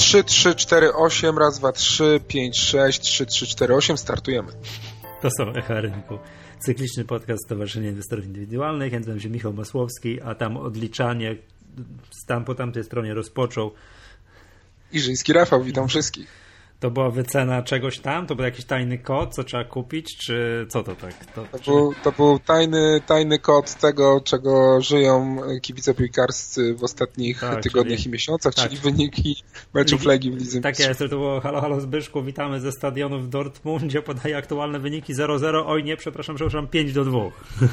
3348, raz, dwa, 3, 5, 6, 3348, startujemy. To są Echa Rynku. Cykliczny podcast Stowarzyszenia Inwestorów Indywidualnych. Ja nazywam się Michał Masłowski, a tam odliczanie po tamtej stronie rozpoczął Iżyński Rafał, witam wszystkich. To była wycena czegoś tam? To był jakiś tajny kod, co trzeba kupić, czy co to tak? To był tajny kod tego, czego żyją kibice piłkarscy w ostatnich tygodniach i miesiącach, czyli wyniki meczów Legii w Lidze Tak jest, to było halo Zbyszku, witamy ze stadionu w Dortmundzie, podaje aktualne wyniki 0-0, oj nie, przepraszam, 5-2.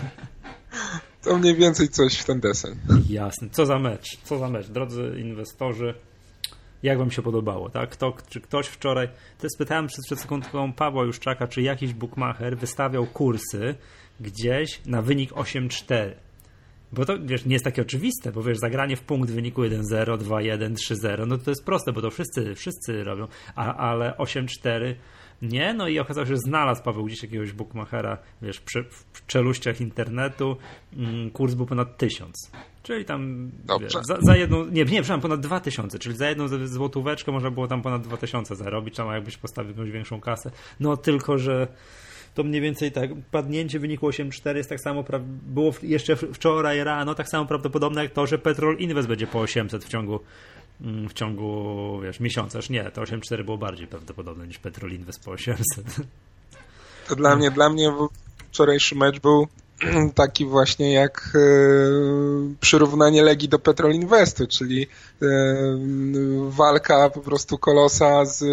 To mniej więcej coś w ten deseń. Jasne, co za mecz, drodzy inwestorzy. Jak wam się podobało, tak? Czy ktoś wczoraj, spytałem przed sekundką Pawła Juszczaka, czy jakiś bookmacher wystawiał kursy gdzieś na wynik 8-4. Bo to, wiesz, nie jest takie oczywiste, bo wiesz, zagranie w punkt w wyniku 1-0, 2-1, 3-0, no to jest proste, bo to wszyscy robią, ale 8-4 nie, no i okazało się, że znalazł Paweł gdzieś jakiegoś bookmachera, wiesz, w czeluściach internetu, kurs był ponad 1000. Czyli tam wiesz, za jedną, przepraszam, ponad 2000, czyli za jedną złotóweczkę można było tam ponad 2000 zarobić, tam jakbyś postawił jakąś większą kasę. No tylko, że to mniej więcej tak, padnięcie wyniku 8,4 jest tak samo, było jeszcze wczoraj rano tak samo prawdopodobne jak to, że Petrol Invest będzie po 800 w ciągu wiesz, miesiąca. Aż nie, to 8,4 było bardziej prawdopodobne niż Petrol Invest po 800. To dla mnie wczorajszy mecz był taki właśnie jak przyrównanie Legii do Petrol Investu, czyli walka po prostu kolosa z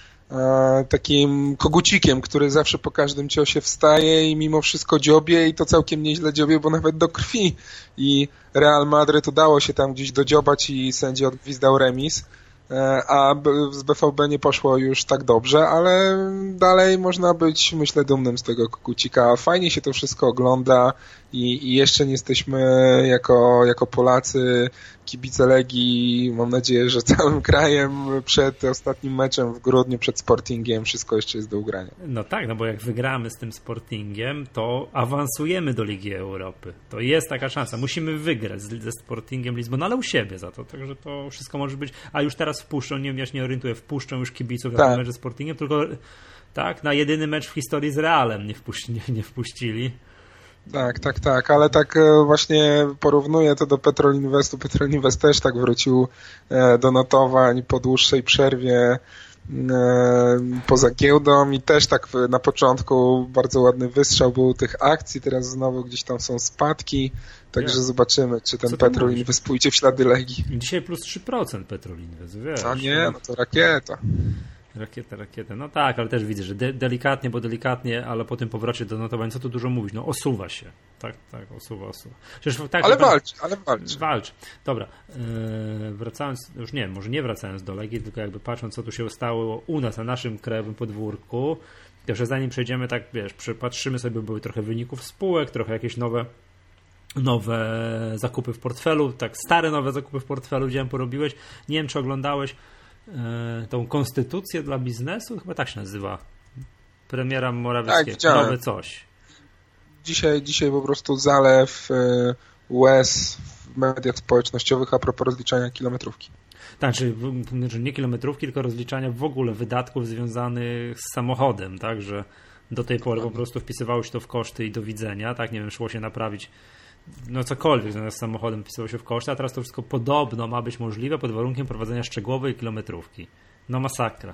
takim kogucikiem, który zawsze po każdym ciosie wstaje i mimo wszystko dziobie i to całkiem nieźle dziobie, bo nawet do krwi. I Real Madryt udało się tam gdzieś dodziobać i sędzia odgwizdał remis, a z BVB nie poszło już tak dobrze, ale dalej można być, myślę, dumnym z tego kogucika. Fajnie się to wszystko ogląda i jeszcze nie jesteśmy jako Polacy, kibice Legii, mam nadzieję, że całym krajem przed ostatnim meczem w grudniu, przed Sportingiem, wszystko jeszcze jest do ugrania. No tak, no bo jak wygramy z tym Sportingiem, to awansujemy do Ligi Europy. To jest taka szansa. Musimy wygrać ze Sportingiem Lizbon, ale u siebie za to. Także to wszystko może być. A już teraz wpuszczą, ja się nie orientuję, wpuszczą już kibiców na mecz ze Sportingiem, tylko tak, na jedyny mecz w historii z Realem nie wpuścili. Tak, ale tak właśnie porównuję to do Petrol Investu. Petrol Invest też tak wrócił do notowań po dłuższej przerwie poza giełdą i też tak na początku bardzo ładny wystrzał był tych akcji, teraz znowu gdzieś tam są spadki, także zobaczymy, czy ten Petrol Invest pójdzie w ślady Legii. Dzisiaj plus 3% Petrol Invest, wiesz. A nie, no to rakieta. Rakieta. No tak, ale też widzę, że delikatnie, ale po tym powrocie do notowań, co tu dużo mówić, no osuwa się. Tak, osuwa. Przecież, tak, ale walcz. Dobra, wracając, już nie, może nie wracając do Legii, tylko jakby patrząc, co tu się stało u nas, na naszym krajowym podwórku, to że zanim przejdziemy, tak wiesz, patrzymy sobie, były trochę wyników spółek, trochę jakieś nowe zakupy w portfelu, tak stare nowe zakupy w portfelu, widziałem, porobiłeś, nie wiem, czy oglądałeś tą konstytucję dla biznesu, chyba tak się nazywa, premiera Morawieckiego, tak, nowe coś. Dzisiaj po prostu zalew łez w mediach społecznościowych a propos rozliczania kilometrówki. Tak, czyli nie kilometrówki, tylko rozliczania w ogóle wydatków związanych z samochodem, tak, że do tej pory po prostu wpisywało się to w koszty i do widzenia, tak, nie wiem, szło się naprawić no cokolwiek związane z samochodem, wpisywało się w koszty, a teraz to wszystko podobno ma być możliwe pod warunkiem prowadzenia szczegółowej kilometrówki. No masakra,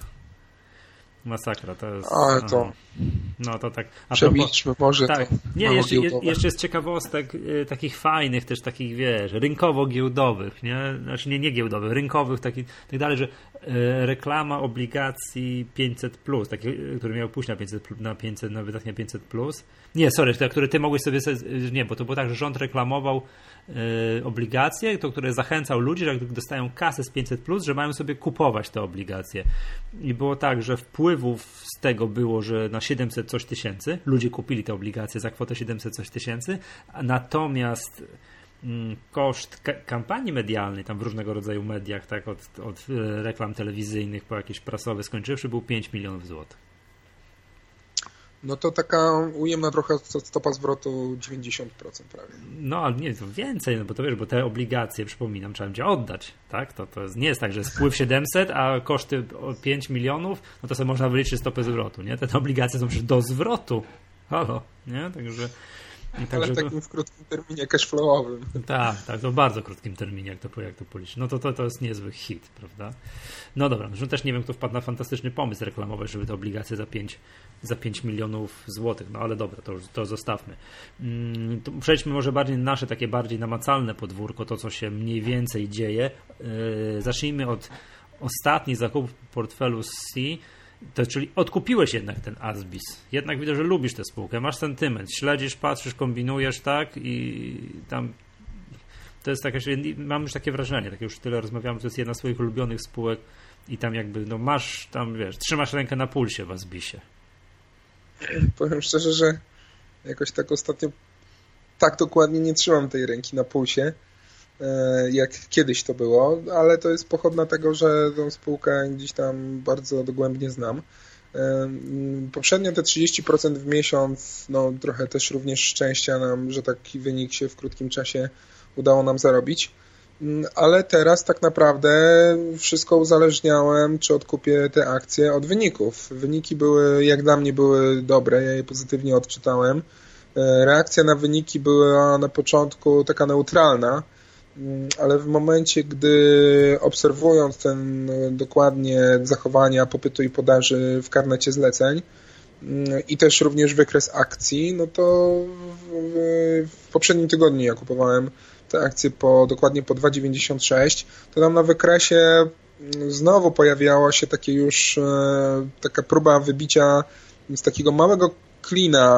to jest... Ale to... No to tak... Przemilczmy może tak, to... Nie, jeszcze z ciekawostek takich fajnych, też takich, wiesz, rynkowo-giełdowych, nie? Znaczy nie giełdowych, rynkowych, tak dalej, że reklama obligacji 500+, taki, który miał pójść na wydanie 500+. Nie, sorry, który ty mogłeś sobie... Nie, bo to było tak, że rząd reklamował obligacje, które zachęcał ludzi, że jak dostają kasę z 500+, że mają sobie kupować te obligacje. I było tak, że wpływów z tego było, że na 700 coś tysięcy ludzie kupili te obligacje za kwotę 700 coś tysięcy, natomiast koszt kampanii medialnej, tam w różnego rodzaju mediach, tak od reklam telewizyjnych po jakieś prasowe skończywszy, był 5 milionów złotych. No to taka ujemna trochę stopa zwrotu 90% prawie. No, ale nie, to więcej, no bo to wiesz, bo te obligacje, przypominam, trzeba będzie oddać, tak? To nie jest tak, że spływ 700, a koszty 5 milionów, no to sobie można wyliczyć stopę zwrotu, nie? Te obligacje są przecież do zwrotu. Halo, nie? Także... Ale w takim w krótkim terminie cashflowowym. Tak, to w bardzo krótkim terminie, jak to policzy. No to jest niezły hit, prawda? No dobra, zresztą też nie wiem, kto wpadł na fantastyczny pomysł reklamowy, żeby te obligacje za 5 milionów złotych, no ale dobra, to zostawmy. To przejdźmy może bardziej na nasze takie bardziej namacalne podwórko, to co się mniej więcej dzieje. Zacznijmy od ostatni zakup w portfelu C, czyli odkupiłeś jednak ten Asbis. Jednak widzę, że lubisz tę spółkę, masz sentyment, śledzisz, patrzysz, kombinujesz, tak? I tam to jest taka, mam już takie wrażenie, tak już tyle rozmawiamy, to jest jedna z swoich ulubionych spółek i tam jakby, no masz tam, wiesz, trzymasz rękę na pulsie w Asbisie. Powiem szczerze, że jakoś tak ostatnio tak dokładnie nie trzymam tej ręki na pulsie, jak kiedyś to było, ale to jest pochodna tego, że tą spółkę gdzieś tam bardzo dogłębnie znam. Poprzednio te 30% w miesiąc, no trochę też również szczęścia nam, że taki wynik się w krótkim czasie udało nam zarobić, ale teraz tak naprawdę wszystko uzależniałem, czy odkupię te akcje od wyników. Wyniki były, jak dla mnie były dobre, ja je pozytywnie odczytałem. Reakcja na wyniki była na początku taka neutralna, ale w momencie, gdy obserwując dokładnie zachowania popytu i podaży w karnecie zleceń i też również wykres akcji, no to w poprzednim tygodniu ja kupowałem te akcje dokładnie po 2,96, to tam na wykresie znowu pojawiała się taka próba wybicia z takiego małego klina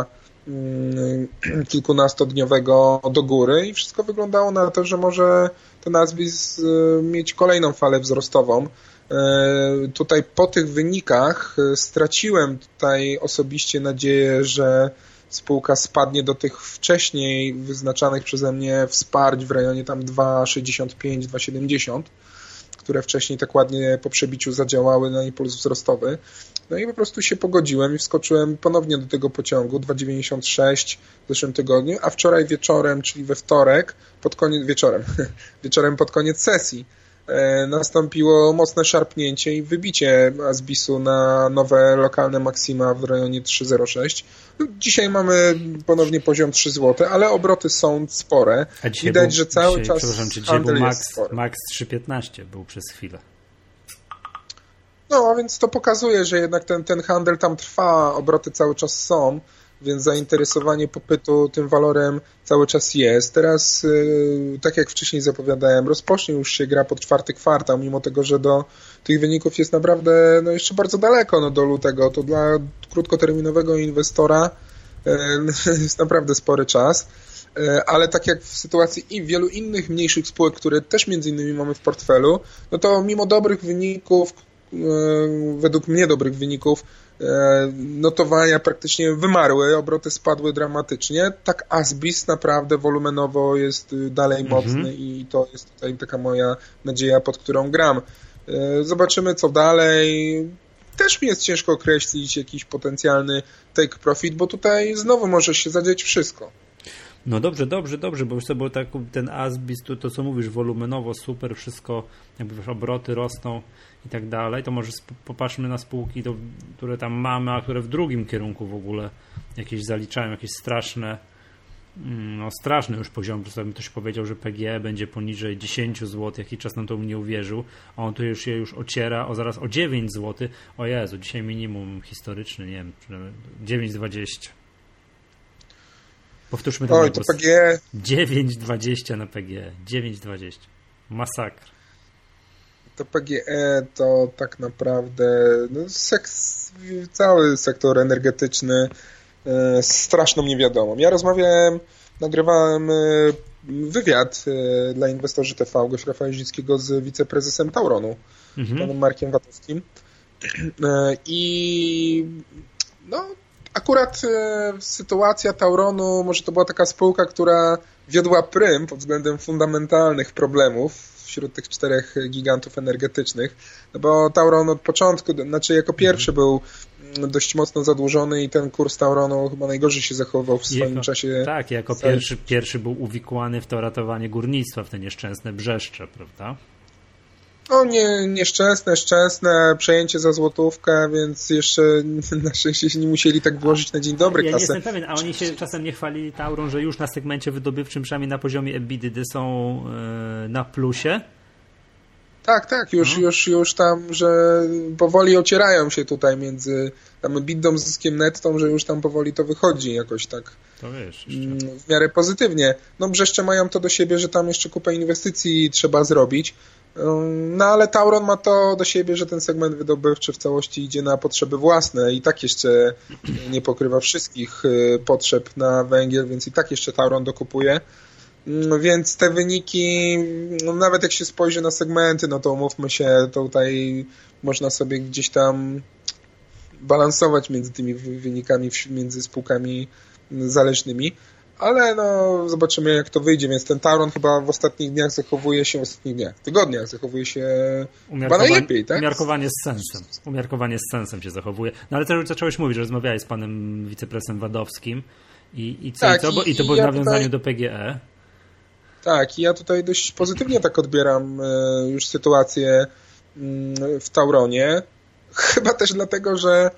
kilkunastodniowego do góry i wszystko wyglądało na to, że może ten Asbis mieć kolejną falę wzrostową. Tutaj po tych wynikach straciłem tutaj osobiście nadzieję, że spółka spadnie do tych wcześniej wyznaczanych przeze mnie wsparć w rejonie tam 2,65, 2,70, które wcześniej tak ładnie po przebiciu zadziałały na impuls wzrostowy. No i po prostu się pogodziłem i wskoczyłem ponownie do tego pociągu 2,96 w zeszłym tygodniu, a wczoraj wieczorem, czyli we wtorek, wieczorem pod koniec sesji nastąpiło mocne szarpnięcie i wybicie Asbisu na nowe lokalne maksima w rejonie 3,06. Dzisiaj mamy ponownie poziom 3 zł, ale obroty są spore. Widać, że cały czas handel jest spory. Max 3,15 był przez chwilę. No, a więc to pokazuje, że jednak ten handel tam trwa, obroty cały czas są, więc zainteresowanie popytu tym walorem cały czas jest. Teraz, tak jak wcześniej zapowiadałem, rozpocznie już się gra pod 4. kwartał, mimo tego, że do tych wyników jest naprawdę jeszcze bardzo daleko do lutego. To dla krótkoterminowego inwestora jest naprawdę spory czas. Ale tak jak w sytuacji i wielu innych mniejszych spółek, które też między innymi mamy w portfelu, no to mimo dobrych wyników, według mnie dobrych wyników, notowania praktycznie wymarły, obroty spadły dramatycznie. Tak Asbis naprawdę wolumenowo jest dalej mocny i to jest tutaj taka moja nadzieja, pod którą gram. Zobaczymy co dalej. Też mi jest ciężko określić jakiś potencjalny take profit, bo tutaj znowu może się zadziać wszystko. No dobrze, bo już to tak, ten Asbis, to co mówisz, wolumenowo super, wszystko, jakby wiesz, obroty rosną i tak dalej, to może popatrzmy na spółki, które tam mamy, a które w drugim kierunku w ogóle jakieś zaliczają, jakieś straszne już poziom. Ktoś powiedział, że PGE będzie poniżej 10 zł, jaki czas nam to nie uwierzył, a on tu już się ociera zaraz o 9 zł. O Jezu, dzisiaj minimum historyczny, nie wiem, 9,20. Powtórzmy ten to PGE 9,20 na PGE. 9,20. Masakra. To PGE to tak naprawdę cały sektor energetyczny straszną niewiadomą. Ja nagrywałem wywiad dla Inwestorzy TV gość Rafała Zickiego z wiceprezesem Tauronu, panem Markiem Watowskim. I akurat sytuacja Tauronu, może to była taka spółka, która wiodła prym pod względem fundamentalnych problemów wśród tych 4 gigantów energetycznych, no bo Tauron od początku, jako pierwszy był dość mocno zadłużony i ten kurs Tauronu chyba najgorzej się zachował w swoim czasie. Tak, jako pierwszy był uwikłany w to ratowanie górnictwa, w te nieszczęsne Brzeszcze, prawda? No szczęsne, przejęcie za złotówkę, więc jeszcze na szczęście się nie musieli tak włożyć na dzień dobry kasę. Ja nie jestem pewien, a oni się czasem nie chwalili Tauron, że już na segmencie wydobywczym, przynajmniej na poziomie EBITDA są na plusie? Tak, już tam, że powoli ocierają się tutaj między tam EBITDA zyskiem nettą, że już tam powoli to wychodzi jakoś tak to wiesz, w miarę pozytywnie. No Brzeszcze mają to do siebie, że tam jeszcze kupę inwestycji trzeba zrobić. No ale Tauron ma to do siebie, że ten segment wydobywczy w całości idzie na potrzeby własne i tak jeszcze nie pokrywa wszystkich potrzeb na węgiel, więc i tak jeszcze Tauron dokupuje. Więc te wyniki, no nawet jak się spojrzy na segmenty, no to umówmy się, tutaj można sobie gdzieś tam balansować między tymi wynikami, między spółkami zależnymi. Ale no zobaczymy jak to wyjdzie, więc ten Tauron chyba w ostatnich dniach tygodniach zachowuje się chyba najlepiej, tak? Umiarkowanie z sensem się zachowuje. No ale też zacząłeś mówić, że rozmawiałeś z panem wiceprezesem Wadowskim i to było w nawiązaniu do PGE. Tak, i ja tutaj dość pozytywnie tak odbieram już sytuację w Tauronie. Chyba też dlatego, że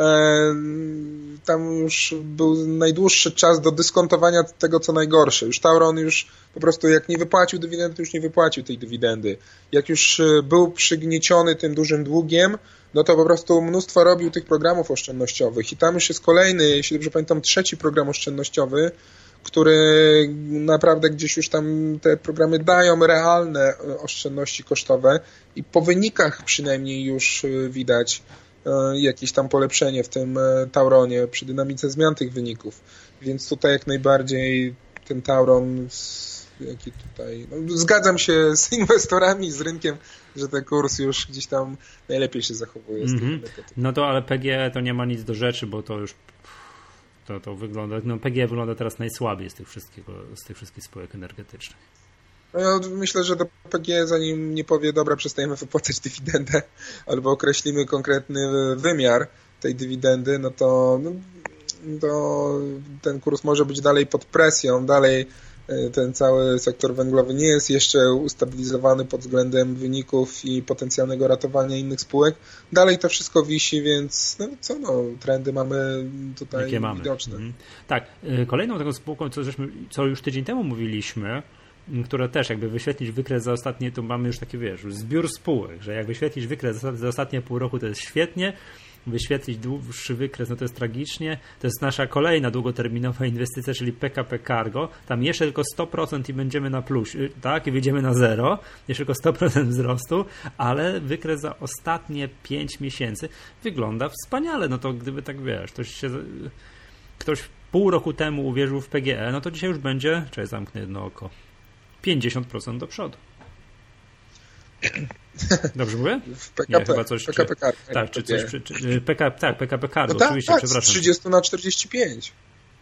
tam już był najdłuższy czas do dyskontowania tego, co najgorsze. Już Tauron już po prostu jak nie wypłacił dywidendy, to już nie wypłacił tej dywidendy. Jak już był przygnieciony tym dużym długiem, no to po prostu mnóstwo robił tych programów oszczędnościowych. I tam już jest kolejny, jeśli dobrze pamiętam, 3. program oszczędnościowy, który naprawdę gdzieś już tam te programy dają realne oszczędności kosztowe i po wynikach przynajmniej już widać jakieś tam polepszenie w tym Tauronie przy dynamice zmian tych wyników. Więc tutaj jak najbardziej ten Tauron, jaki tutaj, no, zgadzam się z inwestorami, z rynkiem, że ten kurs już gdzieś tam najlepiej się zachowuje. No to ale PGE to nie ma nic do rzeczy, bo to już to wygląda, no PGE wygląda teraz najsłabiej z tych wszystkich spółek energetycznych. No ja myślę, że do PGE zanim nie powie, dobra, przestajemy wypłacać dywidendę albo określimy konkretny wymiar tej dywidendy, no to ten kurs może być dalej pod presją, dalej ten cały sektor węglowy nie jest jeszcze ustabilizowany pod względem wyników i potencjalnego ratowania innych spółek. Dalej to wszystko wisi, więc trendy mamy tutaj widoczne. Tak, kolejną taką spółką, co już tydzień temu mówiliśmy, które też jakby wyświetlić wykres za ostatnie, to mamy już taki, zbiór spółek, że jak wyświetlić wykres za ostatnie pół roku, to jest świetnie, wyświetlić dłuższy wykres, no to jest tragicznie. To jest nasza kolejna długoterminowa inwestycja, czyli PKP Cargo. Tam jeszcze tylko 100% i będziemy na plus, tak? I wyjdziemy na zero. Jeszcze tylko 100% wzrostu, ale wykres za ostatnie 5 miesięcy wygląda wspaniale. No to gdyby tak, ktoś pół roku temu uwierzył w PGE, no to dzisiaj już będzie, zamknę jedno oko, 50% do przodu. Dobrze mówię? W PKP, nie, chyba coś, PKP Cargo. Tak, czy coś, PKP Cargo, no tak, oczywiście, przepraszam. Z 30 na 45.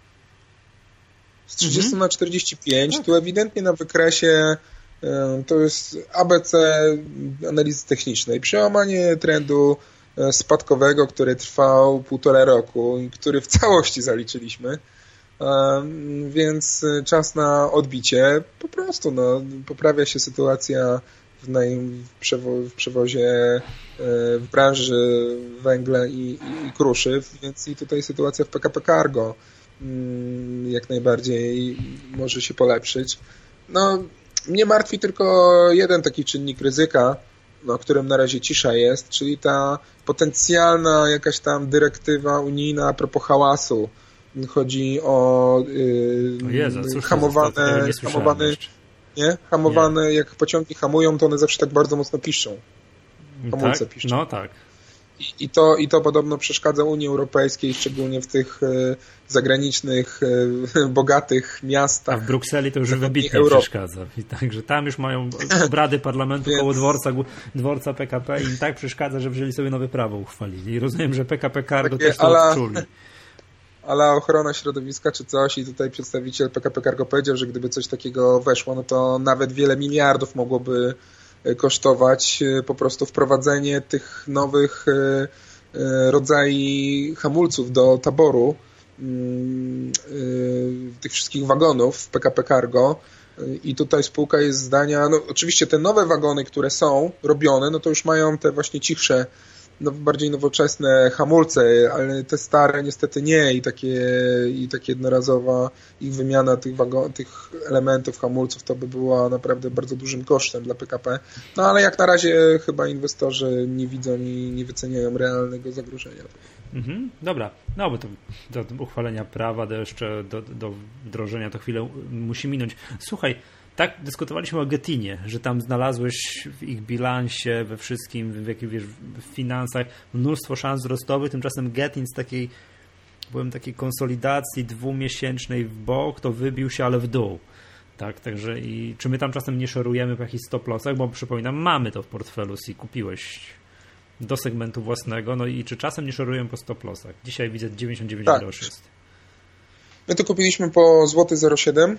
Z 30 na 45, tak. Tu ewidentnie na wykresie to jest ABC analizy technicznej. Przełamanie trendu spadkowego, który trwał 1,5 roku i który w całości zaliczyliśmy. Więc czas na odbicie. Po prostu poprawia się sytuacja w przewozie, w branży węgla i kruszy, więc i tutaj sytuacja w PKP Cargo jak najbardziej może się polepszyć. No, mnie martwi tylko jeden taki czynnik ryzyka, o którym na razie cisza jest, czyli ta potencjalna jakaś tam dyrektywa unijna a propos hałasu. Chodzi o hamowane, jak pociągi hamują, to one zawsze tak bardzo mocno piszczą. Hamulce piszczą. No tak. I to podobno przeszkadza Unii Europejskiej, szczególnie w tych zagranicznych, bogatych miastach. A w Brukseli to już wybitnie przeszkadza. I także tam już mają obrady parlamentu koło dworca PKP i im tak przeszkadza, że wzięli sobie nowe prawo uchwalili. I rozumiem, że PKP Cargo też to odczuli. Ale ochrona środowiska czy coś i tutaj przedstawiciel PKP Cargo powiedział, że gdyby coś takiego weszło, no to nawet wiele miliardów mogłoby kosztować po prostu wprowadzenie tych nowych rodzaje hamulców do taboru tych wszystkich wagonów w PKP Cargo i tutaj spółka jest zdania, no oczywiście te nowe wagony, które są robione, no to już mają te właśnie cichsze, no, bardziej nowoczesne hamulce, ale te stare niestety nie i takie jednorazowa ich wymiana tych elementów hamulców to by była naprawdę bardzo dużym kosztem dla PKP. No ale jak na razie chyba inwestorzy nie widzą i nie wyceniają realnego zagrożenia. Dobra, no bo to do uchwalenia prawa, do wdrożenia to chwilę musi minąć. Słuchaj, tak dyskutowaliśmy o Getinie, że tam znalazłeś w ich bilansie, we wszystkim, w finansach mnóstwo szans wzrostowych, tymczasem Getin z takiej konsolidacji 2-miesięcznej w bok, to wybił się, ale w dół. Tak, także i czy my tam czasem nie szorujemy po jakichś stop lossach, bo przypominam, mamy to w portfelu i kupiłeś do segmentu własnego, no i czy czasem nie szorujemy po stop lossach? Dzisiaj widzę 99 groszy jest. My to kupiliśmy po złoty 0,7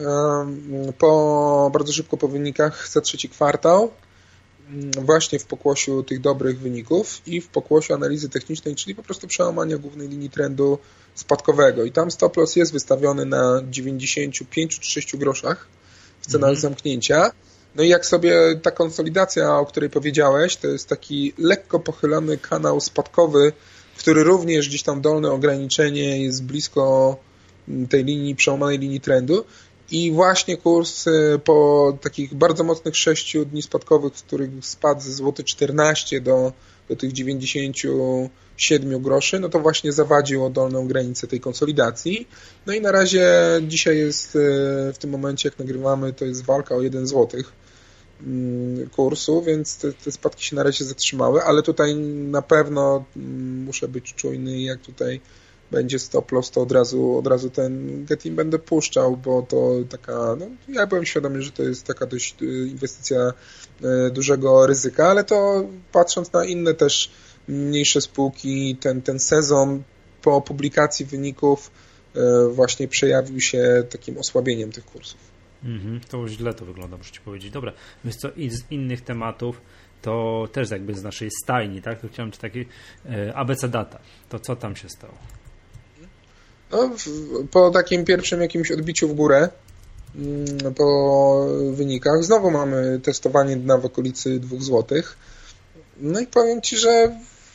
bardzo szybko po wynikach za trzeci kwartał, właśnie w pokłosiu tych dobrych wyników i w pokłosiu analizy technicznej, czyli po prostu przełamania głównej linii trendu spadkowego. I tam stop loss jest wystawiony na 95 czy 6 groszach w cenach zamknięcia. No i jak sobie ta konsolidacja, o której powiedziałeś, to jest taki lekko pochylony kanał spadkowy, który również gdzieś tam dolne ograniczenie jest blisko tej linii, przełamanej linii trendu. I właśnie kurs po takich bardzo mocnych 6 dni spadkowych, w których spadł ze złoty 14 do tych 97 groszy, no to właśnie zawadził o dolną granicę tej konsolidacji. No i na razie dzisiaj jest w tym momencie, jak nagrywamy, to jest walka o 1 złotych kursu, więc te spadki się na razie zatrzymały, ale tutaj na pewno muszę być czujny, jak tutaj będzie stop loss, to od razu ten Getin będę puszczał, bo to taka, no ja byłem świadomy, że to jest taka dość inwestycja dużego ryzyka, ale to patrząc na inne też mniejsze spółki, ten sezon po publikacji wyników właśnie przejawił się takim osłabieniem tych kursów. To źle to wygląda, muszę ci powiedzieć. Dobra, więc co i z innych tematów, to też jakby z naszej stajni, tak? To chciałem taki ABC Data. To co tam się stało? No, po takim pierwszym jakimś odbiciu w górę, po wynikach, znowu mamy testowanie dna w okolicy 2 zł. No i powiem ci, że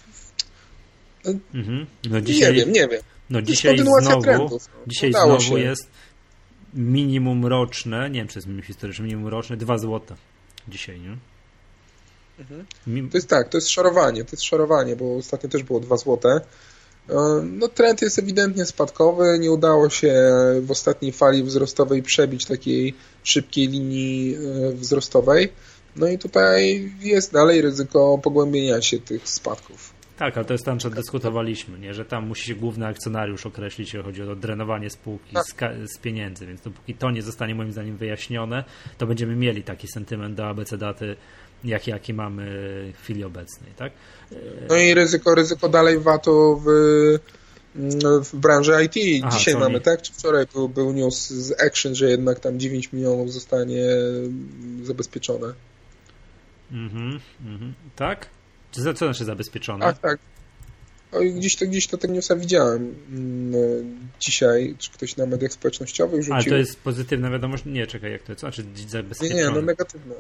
no dzisiaj, nie wiem. No dzisiaj znowu jest minimum roczne, nie wiem, czy jest minimum historyczne, minimum roczne 2 zł dzisiaj, nie? To jest tak, to jest szorowanie, bo ostatnio też było 2 zł. No trend jest ewidentnie spadkowy, nie udało się w ostatniej fali wzrostowej przebić takiej szybkiej linii wzrostowej, no i tutaj jest dalej ryzyko pogłębienia się tych spadków. Tak, ale to jest tam, co dyskutowaliśmy, nie? Że tam musi się główny akcjonariusz określić, jeśli chodzi o drenowanie spółki z pieniędzy, więc dopóki to nie zostanie moim zdaniem wyjaśnione, to będziemy mieli taki sentyment do ABC Daty, jaki mamy w chwili obecnej, tak? No i ryzyko dalej VAT-u w branży IT. Dzisiaj mamy, tak? Czy wczoraj był news z Action, że jednak tam 9 milionów zostanie zabezpieczone. Tak? Co znaczy zabezpieczone? Tak. Gdzieś to tego newsa widziałem dzisiaj, czy ktoś na mediach społecznościowych rzucił. Ale to jest pozytywna wiadomość? Nie, czekaj, jak to znaczy zabezpieczone? Nie, no negatywna.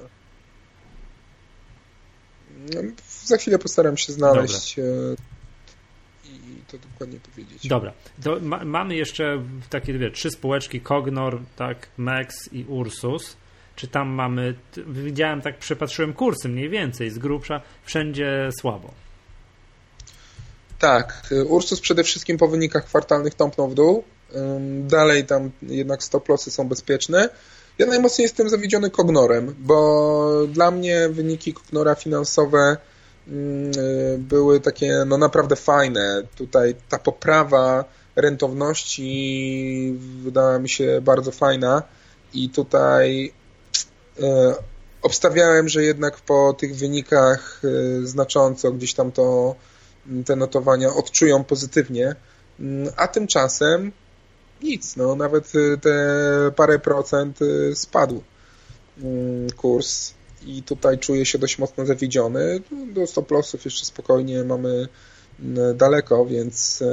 Za chwilę postaram się znaleźć i to dokładnie powiedzieć. Dobra. To mamy jeszcze takie 3 spółeczki, Cognor, tak, Mex i Ursus. Czy tam mamy, widziałem, tak przepatrzyłem kursy mniej więcej, z grubsza, wszędzie słabo. Tak, Ursus przede wszystkim po wynikach kwartalnych tąpnął w dół. Dalej tam jednak stop lossy są bezpieczne. Ja najmocniej jestem zawiedziony Cognorem, bo dla mnie wyniki Cognora finansowe były takie no naprawdę fajne. Tutaj ta poprawa rentowności wydała mi się bardzo fajna i tutaj obstawiałem, że jednak po tych wynikach znacząco gdzieś tam te notowania odczują pozytywnie, a tymczasem nic, no nawet te parę procent spadł kurs i tutaj czuję się dość mocno zawiedziony. Do stop lossów jeszcze spokojnie mamy daleko, więc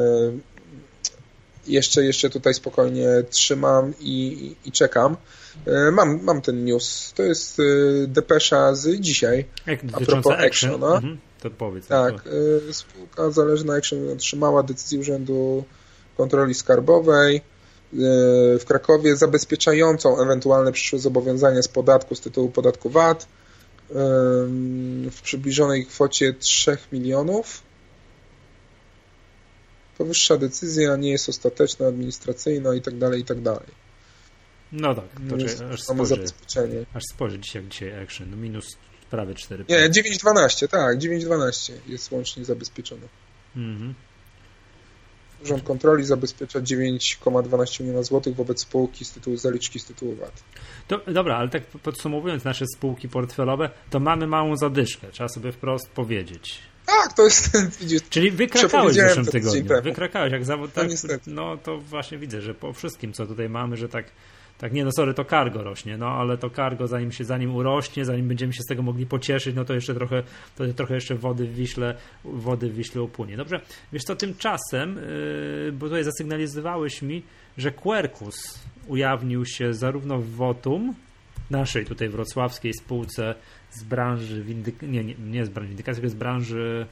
jeszcze tutaj spokojnie trzymam i czekam. Mam ten news. To jest depesza z dzisiaj. A propos Actiona. To powiedz. Tak, spółka zależna Action otrzymała decyzję Urzędu Kontroli Skarbowej w Krakowie zabezpieczającą ewentualne przyszłe zobowiązania z podatku z tytułu podatku VAT w przybliżonej kwocie 3 milionów. Powyższa decyzja nie jest ostateczna, administracyjna i tak dalej, i tak dalej. No tak, to mamy zabezpieczenie. Aż spojrzę dzisiaj Action, no minus prawie 4%. Nie, 9,12, tak, 9,12 jest łącznie zabezpieczone. Urząd Kontroli zabezpiecza 9,12 miliona złotych wobec spółki z tytułu zaliczki z tytułu VAT. Dobra, ale tak podsumowując nasze spółki portfelowe, to mamy małą zadyszkę, trzeba sobie wprost powiedzieć. Tak, to jest... Widzisz, czyli wykrakałeś w zeszłym tygodniu. Wykrakałeś jak zawód. Tak, no to właśnie widzę, że po wszystkim, co tutaj mamy, że tak nie, no sorry, to cargo rośnie, no ale to cargo zanim urośnie, zanim będziemy się z tego mogli pocieszyć, no to jeszcze trochę jeszcze wody w Wiśle upłynie. Dobrze, wiesz co, tymczasem, bo tutaj zasygnalizowałeś mi, że Quercus ujawnił się zarówno w Votum, naszej tutaj wrocławskiej spółce z branży nie z branży windykacji, tylko z branży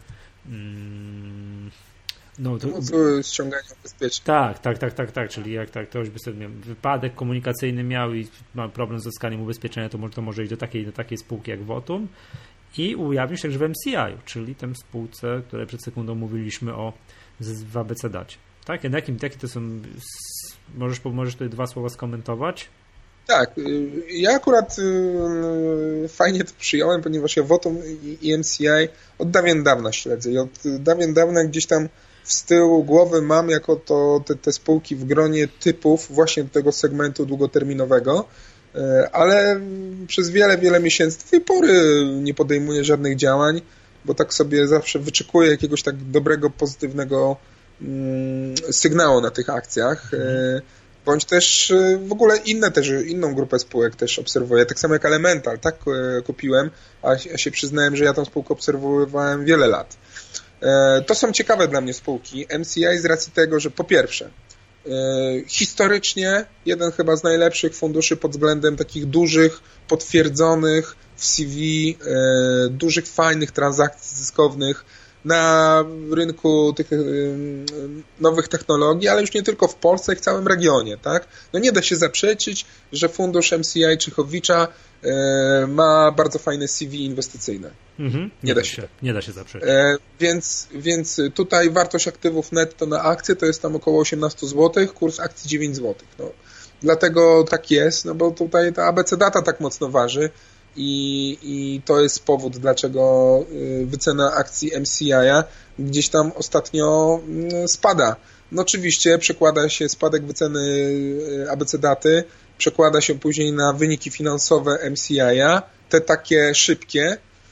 ściągania ubezpieczeń. Tak, czyli jak tak, ktoś by sobie wypadek komunikacyjny miał i ma problem z uzyskaniem ubezpieczenia, to może iść do takiej spółki jak Votum i ujawnił się także w MCI, czyli tym spółce, której przed sekundą mówiliśmy w abecedacie. Tak? Jakie to są, możesz tutaj 2 słowa skomentować? Tak, ja akurat fajnie to przyjąłem, ponieważ ja Votum i MCI od dawien dawna śledzę i od dawien dawna gdzieś tam z tyłu głowy mam jako te spółki w gronie typów właśnie do tego segmentu długoterminowego, ale przez wiele miesięcy do tej pory nie podejmuję żadnych działań, bo tak sobie zawsze wyczekuję jakiegoś tak dobrego, pozytywnego sygnału na tych akcjach. Bądź też w ogóle inną grupę spółek też obserwuję, tak samo jak Elemental, tak kupiłem, a się przyznałem, że ja tą spółkę obserwowałem wiele lat. To są ciekawe dla mnie spółki MCI z racji tego, że po pierwsze historycznie jeden chyba z najlepszych funduszy pod względem takich dużych, potwierdzonych w CV, dużych, fajnych transakcji zyskownych na rynku tych nowych technologii, ale już nie tylko w Polsce, jak w całym regionie, tak? No nie da się zaprzeczyć, że fundusz MCI Czychowicza ma bardzo fajne CV inwestycyjne. Nie da się zaprzeczyć. Więc tutaj wartość aktywów netto na akcję to jest tam około 18 zł, kurs akcji 9 zł. No, dlatego tak jest, no bo tutaj ta ABC Data tak mocno waży i to jest powód, dlaczego wycena akcji MCI-a gdzieś tam ostatnio spada. No oczywiście przekłada się spadek wyceny ABC Daty, przekłada się później na wyniki finansowe MCI-a, te takie szybkie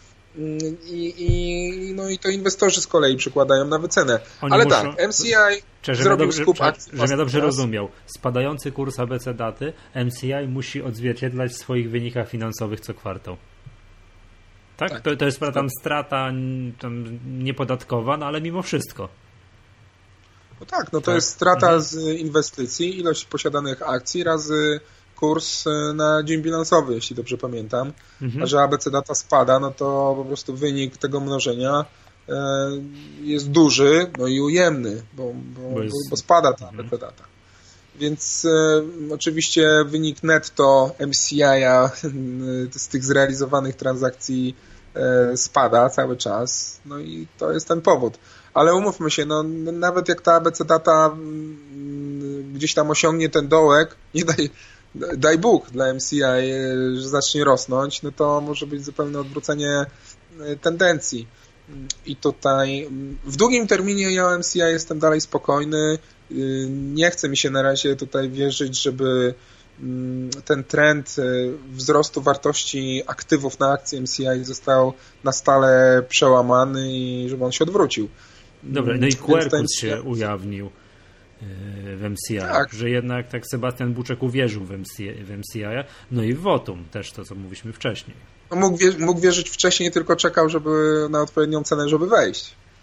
i to inwestorzy z kolei przekładają na wycenę. Ale tak, MCI zrobił skup akcji. Żebym ja dobrze rozumiał, spadający kurs ABC Daty MCI musi odzwierciedlać w swoich wynikach finansowych co kwartał. Tak? To jest tam strata tam niepodatkowa, no ale mimo wszystko. No tak, no to jest strata z inwestycji, ilość posiadanych akcji razy kurs na dzień bilansowy, jeśli dobrze pamiętam. A że ABC Data spada, no to po prostu wynik tego mnożenia jest duży, no i ujemny, bo spada ta ABC Data. Więc oczywiście wynik netto MCI-a z tych zrealizowanych transakcji spada cały czas, no i to jest ten powód. Ale umówmy się, no nawet jak ta ABC Data gdzieś tam osiągnie ten dołek, nie daj Bóg dla MCI, że zacznie rosnąć, no to może być zupełne odwrócenie tendencji. I tutaj w długim terminie ja o MCI jestem dalej spokojny. Nie chce mi się na razie tutaj wierzyć, żeby ten trend wzrostu wartości aktywów na akcje MCI został na stale przełamany i żeby on się odwrócił. Dobra, no i Quercus się ujawnił w MCI, tak. Że jednak tak Sebastian Buczek uwierzył w MCI, no i w Votum też to, co mówiliśmy wcześniej. No mógł wierzyć wcześniej, tylko czekał, żeby na odpowiednią cenę, żeby wejść.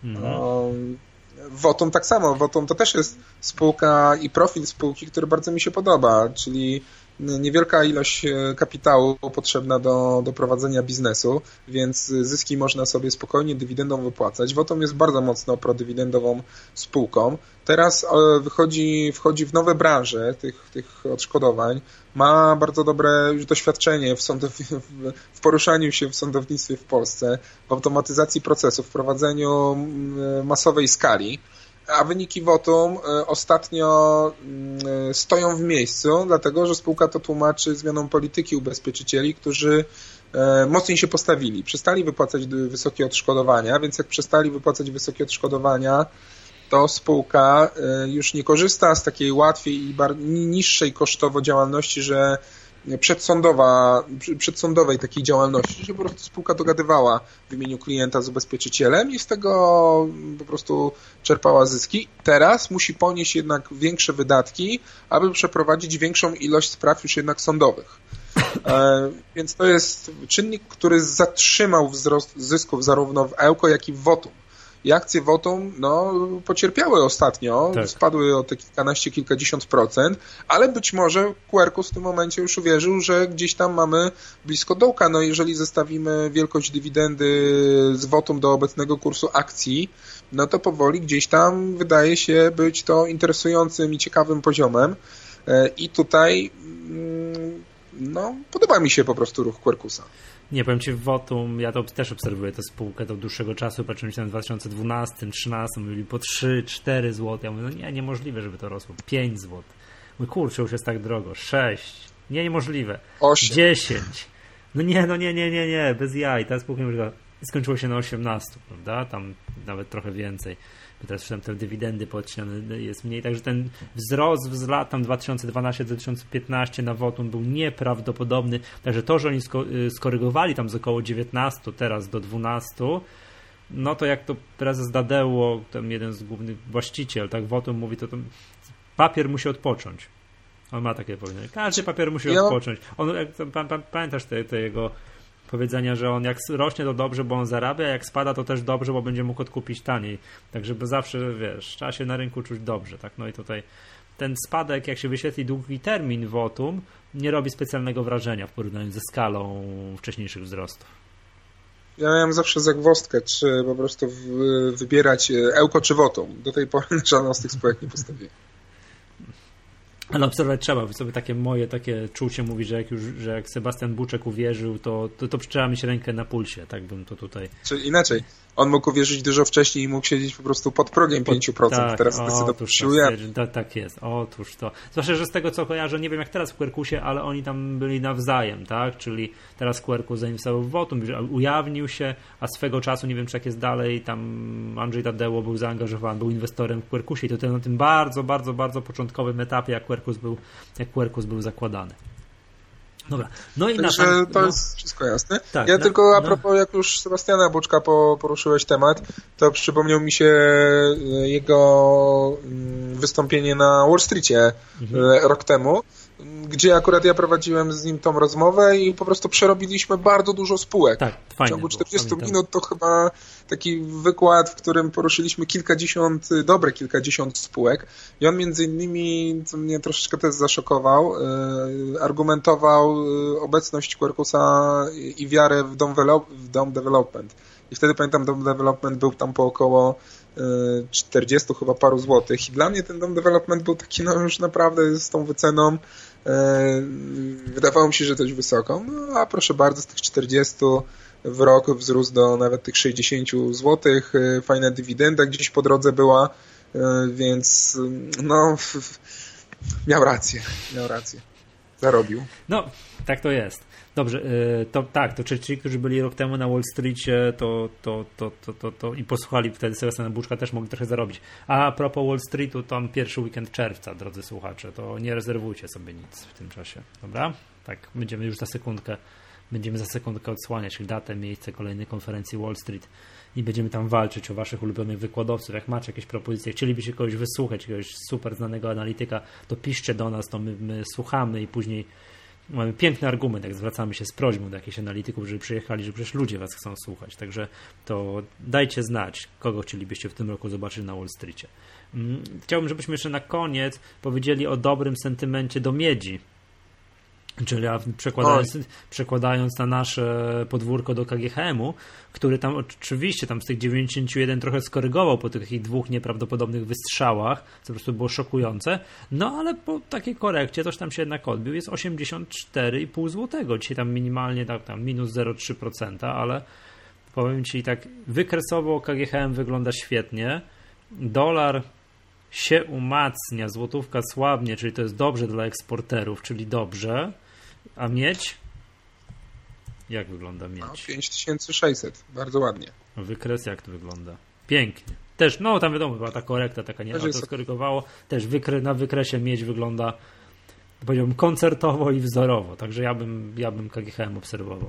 Votum tak samo. Votum to też jest spółka i profil spółki, który bardzo mi się podoba, czyli niewielka ilość kapitału potrzebna do prowadzenia biznesu, więc zyski można sobie spokojnie dywidendą wypłacać. Votum jest bardzo mocno prodywidendową spółką. Teraz wchodzi w nowe branże tych odszkodowań. Ma bardzo dobre już doświadczenie w poruszaniu się w sądownictwie w Polsce, w automatyzacji procesów, w prowadzeniu masowej skali. A wyniki Votum ostatnio stoją w miejscu, dlatego że spółka to tłumaczy zmianą polityki ubezpieczycieli, którzy mocniej się postawili. Przestali wypłacać wysokie odszkodowania, więc jak przestali wypłacać wysokie odszkodowania, to spółka już nie korzysta z takiej łatwiej i niższej kosztowo działalności, że przedsądowej takiej działalności, że po prostu spółka dogadywała w imieniu klienta z ubezpieczycielem i z tego po prostu czerpała zyski. Teraz musi ponieść jednak większe wydatki, aby przeprowadzić większą ilość spraw już jednak sądowych. Więc to jest czynnik, który zatrzymał wzrost zysków zarówno w Ełko, jak i w Votum. I akcje Votum pocierpiały ostatnio, tak. Spadły o te kilkadziesiąt procent, ale być może Quercus w tym momencie już uwierzył, że gdzieś tam mamy blisko dołka. No jeżeli zestawimy wielkość dywidendy z Votum do obecnego kursu akcji, no to powoli gdzieś tam wydaje się być to interesującym i ciekawym poziomem. I tutaj podoba mi się po prostu ruch Quercusa. Nie, powiem Ci, w Votum, ja to też obserwuję tę spółkę do dłuższego czasu, patrzymy się na 2012, 2013, mówili po 3-4 zł. Ja mówię, niemożliwe, żeby to rosło. 5 zł. Mówię, kurczę, już jest tak drogo. 6. Niemożliwe. 8. 10. Nie, bez jaj. Ta spółka skończyło się na 18, prawda? Tam nawet trochę więcej. Teraz tam te dywidendy podcinane jest mniej, także ten wzrost z lat tam 2012-2015 na Votum był nieprawdopodobny, także to, że oni skorygowali tam z około 19 teraz do 12, no to jak to prezes Dadeło, tam jeden z głównych właściciel, tak Votum mówi, to papier musi odpocząć. On ma takie powiedzenie, każdy papier musi odpocząć. Pamiętasz te jego powiedzenia, że on jak rośnie to dobrze, bo on zarabia, jak spada to też dobrze, bo będzie mógł odkupić taniej. Tak żeby zawsze, trzeba się na rynku czuć dobrze. Tak? No i tutaj ten spadek, jak się wyświetli długi termin Votum, nie robi specjalnego wrażenia w porównaniu ze skalą wcześniejszych wzrostów. Ja miałem zawsze zagwozdkę, czy po prostu wybierać Ełko czy Votum. Do tej pory żadną z tych spółek nie postawiłem. Ale obserwować trzeba, sobie takie moje czucie mówi, że jak Sebastian Buczek uwierzył, to trzeba mieć rękę na pulsie, tak bym to tutaj... Czyli inaczej, on mógł uwierzyć dużo wcześniej i mógł siedzieć po prostu pod progiem 5%, tak, teraz zdecydowanie siłuje. Tak jest, otóż to. Zwłaszcza, że z tego co kojarzę, nie wiem jak teraz w Quercusie, ale oni tam byli nawzajem, tak? Czyli teraz Quercus zainwestował w Votum, ujawnił się, a swego czasu, nie wiem czy jak jest dalej, tam Andrzej Dadeło był zaangażowany, był inwestorem w Quercusie i to na tym bardzo, bardzo, bardzo początkowym etapie, jak Quercus był zakładany. Dobra. No i także to jest wszystko jasne. Tak, tylko a propos, jak już Sebastiana Buczka poruszyłeś temat, to przypomniał mi się jego wystąpienie na Wall Streetie rok temu, gdzie akurat ja prowadziłem z nim tą rozmowę i po prostu przerobiliśmy bardzo dużo spółek. Tak, w ciągu 40 minut to chyba taki wykład, w którym poruszyliśmy kilkadziesiąt spółek i on między innymi, co mnie troszeczkę też zaszokował, argumentował obecność Quercusa i wiarę w Dom Development. I wtedy pamiętam, Dom Development był tam po około 40 chyba paru złotych i dla mnie ten Dom Development był taki już naprawdę z tą wyceną wydawało mi się, że dość wysoką. No a proszę bardzo, z tych 40 w rok wzrósł do nawet tych 60 złotych. Fajna dywidenda gdzieś po drodze była, więc miał rację. Zarobił. No, tak to jest. Dobrze, to ci, którzy byli rok temu na Wall Streetie, to i posłuchali wtedy Sebastiana Buczka, też mogli trochę zarobić. A propos Wall Streetu, tam pierwszy weekend czerwca, drodzy słuchacze, to nie rezerwujcie sobie nic w tym czasie, dobra? Tak, będziemy już za sekundkę odsłaniać datę, miejsce kolejnej konferencji Wall Street i będziemy tam walczyć o waszych ulubionych wykładowców. Jak macie jakieś propozycje, chcielibyście kogoś wysłuchać, jakiegoś super znanego analityka, to piszcie do nas, to my słuchamy i później mamy piękny argument, jak zwracamy się z prośbą do jakichś analityków, żeby przyjechali, że przecież ludzie was chcą słuchać. Także to dajcie znać, kogo chcielibyście w tym roku zobaczyć na Wall Streetie. Chciałbym, żebyśmy jeszcze na koniec powiedzieli o dobrym sentymencie do miedzi. Czyli przekładając na nasze podwórko do KGHM-u, który tam oczywiście tam z tych 91 trochę skorygował po tych takich dwóch nieprawdopodobnych wystrzałach, co po prostu było szokujące, no ale po takiej korekcie coś tam się jednak odbił, jest 84,5 zł. Dzisiaj tam minimalnie tam minus 0,3%, ale powiem Ci tak, wykresowo KGHM wygląda świetnie, dolar się umacnia, złotówka słabnie, czyli to jest dobrze dla eksporterów, czyli dobrze. A miedź? Jak wygląda miedź? No, 5600, bardzo ładnie. Wykres jak to wygląda? Pięknie. Też, no tam wiadomo, była ta korekta taka, nie, to skorygowało. Też na wykresie miedź wygląda, powiedziałbym, koncertowo i wzorowo. Także ja bym KGHM obserwował.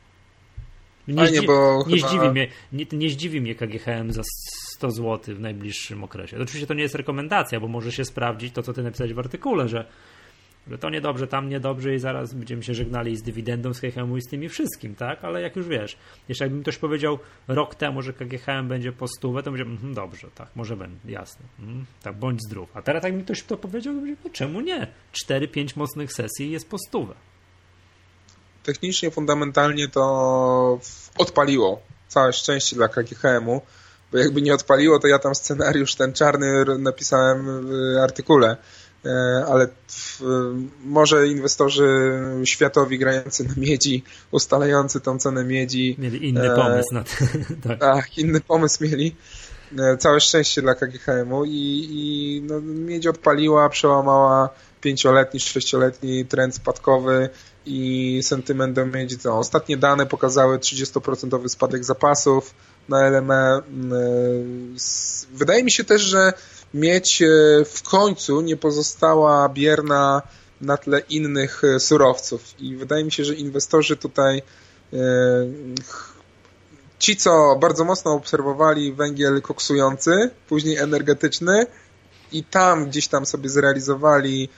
Nie zdziwi mnie KGHM za 100 zł w najbliższym okresie. Oczywiście to nie jest rekomendacja, bo może się sprawdzić to, co ty napisałeś w artykule, że to niedobrze, tam niedobrze i zaraz będziemy się żegnali z dywidendą, z KGHM-u i z tymi wszystkim, tak? Ale jak już wiesz, jeszcze jakbym ktoś powiedział rok temu, że KGHM będzie po 100, to będzie dobrze, tak, może będzie, jasne, tak, bądź zdrów. A teraz jak mi ktoś to powiedział, to będzie, czemu nie? 4-5 mocnych sesji i jest po 100. Technicznie, fundamentalnie to odpaliło. Całe szczęście dla KGHM-u, bo jakby nie odpaliło, to ja tam scenariusz ten czarny napisałem w artykule. Ale może inwestorzy światowi grający na miedzi, ustalający tą cenę miedzi. Mieli inny pomysł na to. Tak, inny pomysł mieli. Całe szczęście dla KGHM-u i no, miedź odpaliła, przełamała 5-letni, 6-letni trend spadkowy i sentyment do miedzi. To ostatnie dane pokazały 30% spadek zapasów na LME. Wydaje mi się też, że miedź w końcu nie pozostała bierna na tle innych surowców i wydaje mi się, że inwestorzy tutaj, ci co bardzo mocno obserwowali węgiel koksujący, później energetyczny i tam gdzieś tam sobie zrealizowali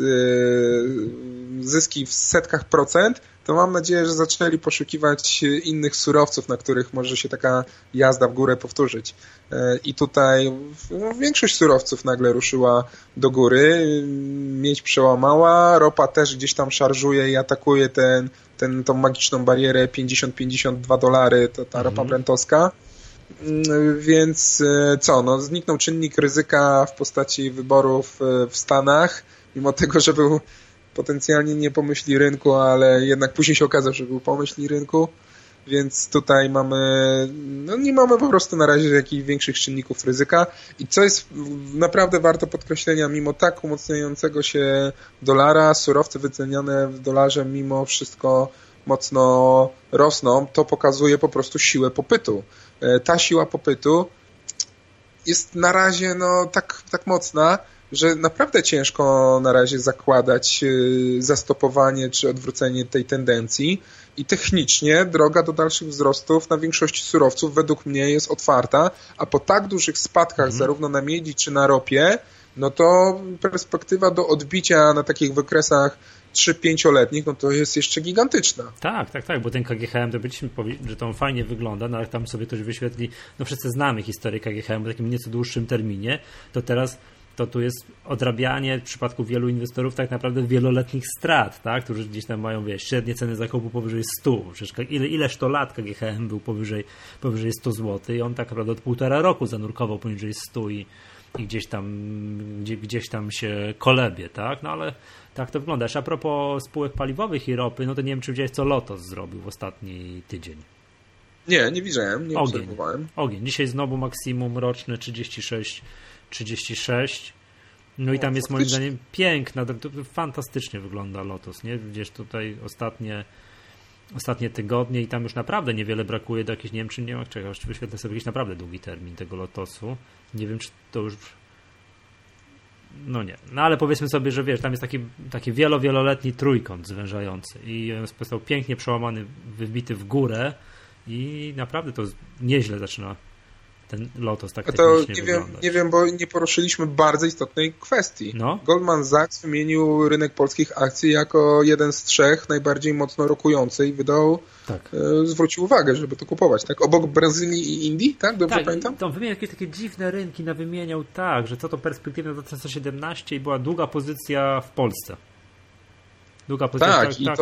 zyski w setkach procent, to mam nadzieję, że zaczęli poszukiwać innych surowców, na których może się taka jazda w górę powtórzyć. I tutaj większość surowców nagle ruszyła do góry, miedź przełamała, ropa też gdzieś tam szarżuje i atakuje tą magiczną barierę $50-52, to ta ropa brentowska. Więc co, no zniknął czynnik ryzyka w postaci wyborów w Stanach, mimo tego, że był potencjalnie nie po myśli rynku, ale jednak później się okazało, że był po myśli rynku, więc tutaj nie mamy po prostu na razie jakichś większych czynników ryzyka i co jest naprawdę warte podkreślenia, mimo tak umacniającego się dolara, surowce wyceniane w dolarze mimo wszystko mocno rosną, to pokazuje po prostu siłę popytu. Ta siła popytu jest na razie tak mocna, że naprawdę ciężko na razie zakładać zastopowanie czy odwrócenie tej tendencji i technicznie droga do dalszych wzrostów na większości surowców według mnie jest otwarta, a po tak dużych spadkach zarówno na miedzi czy na ropie, no to perspektywa do odbicia na takich wykresach 3-5-letnich, no to jest jeszcze gigantyczna. Tak, bo ten KGHM, to byliśmy powiedzieć, że to on fajnie wygląda, no ale tam sobie ktoś wyświetli, no wszyscy znamy historię KGHM w takim nieco dłuższym terminie, to teraz to tu jest odrabianie w przypadku wielu inwestorów tak naprawdę wieloletnich strat, tak, którzy gdzieś tam mają, średnie ceny zakupu powyżej 100. Przecież ileż to lat KGHM był powyżej 100 zł i on tak naprawdę od 1,5 roku zanurkował poniżej 100 i gdzieś tam się kolebie, tak, no ale tak to wygląda. A propos spółek paliwowych i ropy, no to nie wiem, czy widziałeś, co Lotos zrobił w ostatni tydzień. Nie widziałem, nie obserwowałem. Ogień. Dzisiaj znowu maksimum roczne 36. No i tam jest moim zdaniem piękna, to fantastycznie wygląda Lotos, nie? Gdzieś tutaj ostatnie tygodnie i tam już naprawdę niewiele brakuje do jakichś, nie wiem, czy nie ma, czekaj, wyświetlę sobie jakiś naprawdę długi termin tego Lotosu. Nie wiem, czy to już... No nie. No ale powiedzmy sobie, że wiesz, tam jest taki wieloletni trójkąt zwężający i on został pięknie przełamany, wybity w górę i naprawdę to nieźle zaczyna ten Lotos tak technicznie wygląda. Nie wiem, bo nie poruszyliśmy bardzo istotnej kwestii. No? Goldman Sachs wymienił rynek polskich akcji jako jeden z 3 najbardziej mocno rokujący i zwrócił uwagę, żeby to kupować. Tak? Obok Brazylii i Indii, tak? Dobrze pamiętam? Tak, wymieniał jakieś takie dziwne rynki, wymieniał tak, że to perspektywne na 2017 i była długa pozycja w Polsce. Długa pozycja. Tak.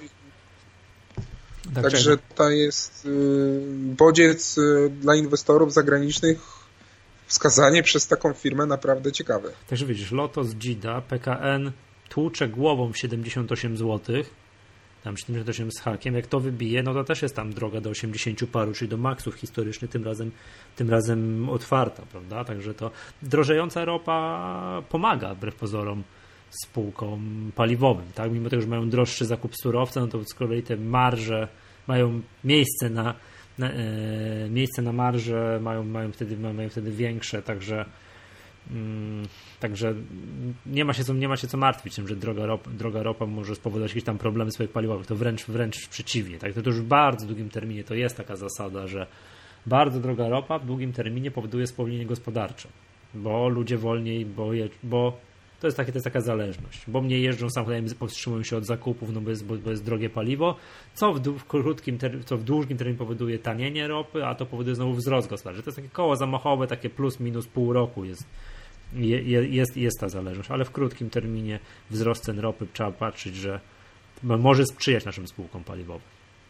Także to jest bodziec dla inwestorów zagranicznych, wskazanie przez taką firmę naprawdę ciekawe. Także widzisz, Lotos, Dzida, PKN tłucze głową w 78 zł, tam 78 z hakiem, jak to wybije, no to też jest tam droga do 80 paru, czyli do maksów historycznych, tym razem otwarta, prawda? Także to drożejąca ropa pomaga wbrew pozorom spółkom paliwowym, tak? Mimo tego, że mają droższy zakup surowca, no to z kolei te marże mają miejsce na marże, mają wtedy większe, także nie ma się co martwić tym, że droga ropa może spowodować jakieś tam problemy swoich paliwowych, to wręcz przeciwnie, tak? To już w bardzo długim terminie to jest taka zasada, że bardzo droga ropa w długim terminie powoduje spowolnienie gospodarcze, bo ludzie wolniej, bo to jest taka zależność, bo mniej jeżdżą samochodami, powstrzymują się od zakupów, no bo jest drogie paliwo, co w długim terminie powoduje tanienie ropy, a to powoduje znowu wzrost gospodarczy. To jest takie koło zamachowe, takie plus minus pół roku jest ta zależność, ale w krótkim terminie wzrost cen ropy trzeba patrzeć, że może sprzyjać naszym spółkom paliwowym.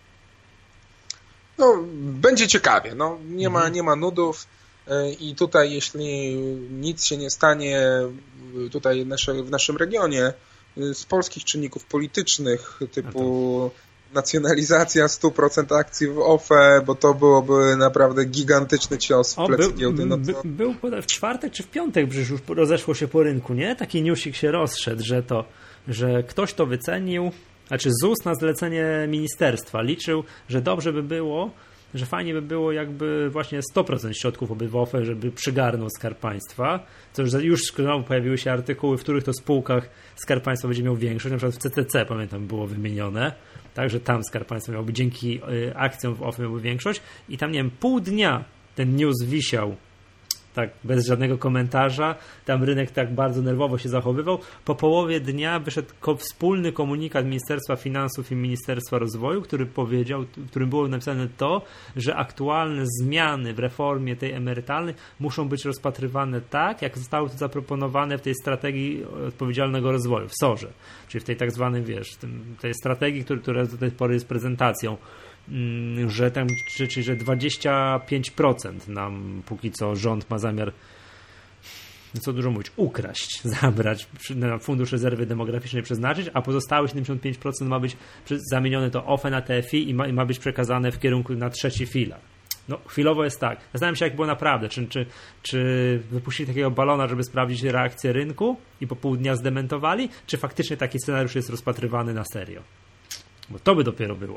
No, będzie ciekawie, no, nie ma nudów. I tutaj, jeśli nic się nie stanie tutaj w naszym regionie z polskich czynników politycznych typu nacjonalizacja 100% akcji w OFE, bo to byłoby naprawdę gigantyczny cios w plecy giełdy. Był w czwartek czy w piątek, przecież już rozeszło się po rynku, nie? Taki newsik się rozszedł, że ktoś to wycenił, znaczy ZUS na zlecenie ministerstwa liczył, że dobrze by było, że fajnie by było jakby właśnie 100% środków oby w OFE, żeby przygarnął Skarb Państwa, co już znowu pojawiły się artykuły, w których to spółkach Skarb Państwa będzie miał większość, na przykład w CCC, pamiętam, było wymienione, tak, że tam Skarb Państwa miałby dzięki akcjom w OFE miałby większość i tam, nie wiem, pół dnia ten news wisiał tak bez żadnego komentarza, tam rynek tak bardzo nerwowo się zachowywał. Po połowie dnia wyszedł wspólny komunikat Ministerstwa Finansów i Ministerstwa Rozwoju, który powiedział, w którym było napisane to, że aktualne zmiany w reformie tej emerytalnej muszą być rozpatrywane tak, jak zostały to zaproponowane w tej strategii odpowiedzialnego rozwoju, w SOR-ze, czyli w tej tak zwanej, tej strategii, która do tej pory jest prezentacją, że tam, czyli że 25% nam póki co rząd ma zamiar, co dużo mówić, ukraść, zabrać, na Fundusz Rezerwy Demograficznej przeznaczyć, a pozostałe 75% ma być zamienione to OFE na TFI i ma być przekazane w kierunku na trzeci filar. No, chwilowo jest tak. Zastanawiam się, jak było naprawdę. Czy wypuścili takiego balona, żeby sprawdzić reakcję rynku i po pół dnia zdementowali, czy faktycznie taki scenariusz jest rozpatrywany na serio? Bo to by dopiero było.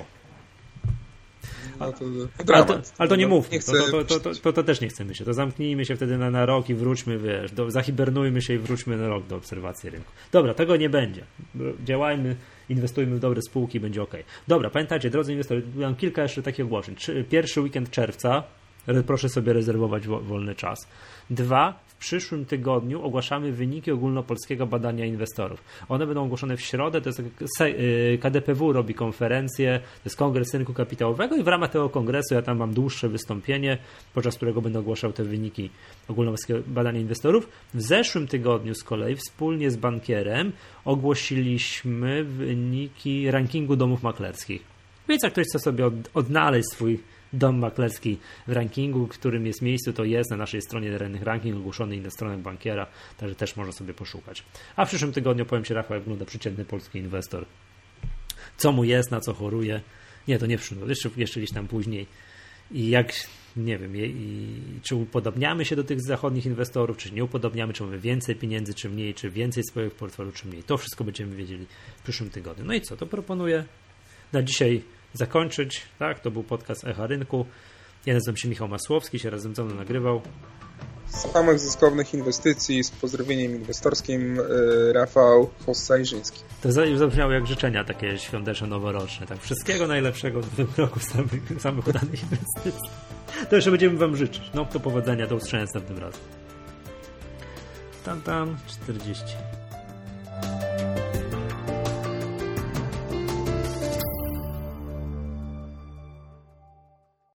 Ale to nie mówmy, to też nie chcemy się. To zamknijmy się wtedy na rok i wróćmy, zahibernujmy się i wróćmy na rok do obserwacji rynku. Dobra, tego nie będzie. Działajmy, inwestujmy w dobre spółki, będzie ok. Dobra, pamiętajcie, drodzy inwestorzy, mam kilka jeszcze takich ogłoszeń. Pierwszy weekend czerwca, proszę sobie rezerwować wolny czas. 2. W przyszłym tygodniu ogłaszamy wyniki ogólnopolskiego badania inwestorów. One będą ogłoszone w środę, to jest KDPW robi konferencję, to jest kongres rynku kapitałowego i w ramach tego kongresu ja tam mam dłuższe wystąpienie, podczas którego będę ogłaszał te wyniki ogólnopolskiego badania inwestorów. W zeszłym tygodniu z kolei wspólnie z bankierem ogłosiliśmy wyniki rankingu domów maklerskich. Więc jak ktoś chce sobie odnaleźć swój dom maklerski w rankingu, w którym jest miejscu, to jest na naszej stronie ranking ogłoszony i na stronach bankiera, także też można sobie poszukać. A w przyszłym tygodniu powiem Ci, Rafał, jak wygląda przeciętny polski inwestor. Co mu jest, na co choruje. Nie, to nie w przyszłym tygodniu, jeszcze gdzieś tam później. I jak, nie wiem, czy upodobniamy się do tych zachodnich inwestorów, czy nie upodobniamy, czy mamy więcej pieniędzy, czy mniej, czy więcej swojego portfelu, czy mniej. To wszystko będziemy wiedzieli w przyszłym tygodniu. No i co, to proponuję na dzisiaj zakończyć, tak? To był podcast Echa Rynku. Ja nazywam się Michał Masłowski, się razem ze mną nagrywał. Z samych zyskownych inwestycji, z pozdrowieniem inwestorskim, Rafał Fossa-Iżyński. To zabrzmiało jak życzenia takie świąteczno-noworoczne. Tak? Wszystkiego najlepszego w tym roku, samych udanych inwestycji. To jeszcze będziemy wam życzyć. No, do powodzenia, do usłyszenia następnym razem. Tam, 40.